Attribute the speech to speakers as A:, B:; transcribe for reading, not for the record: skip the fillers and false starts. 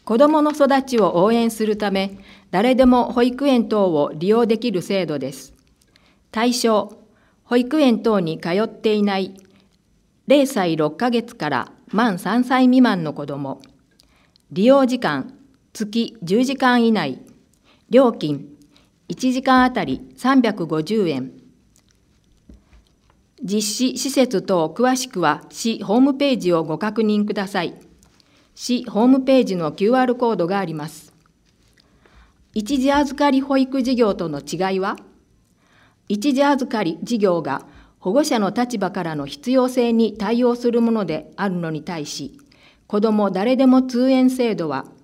A: 子どもの育ちを応援するため、誰でも保育園等を利用できる制度です。対象、保育園等に通っていない0歳6ヶ月から満3歳未満の子ども。利用時間、月10時間以内。料金、1時間あたり350円。実施施設等詳しくは市ホームページをご確認ください。市ホームページの QR コードがあります。一時預かり保育事業との違いは、一時預かり事業が保護者の立場からの必要性に対応するものであるのに対し、子ども誰でも通園制度は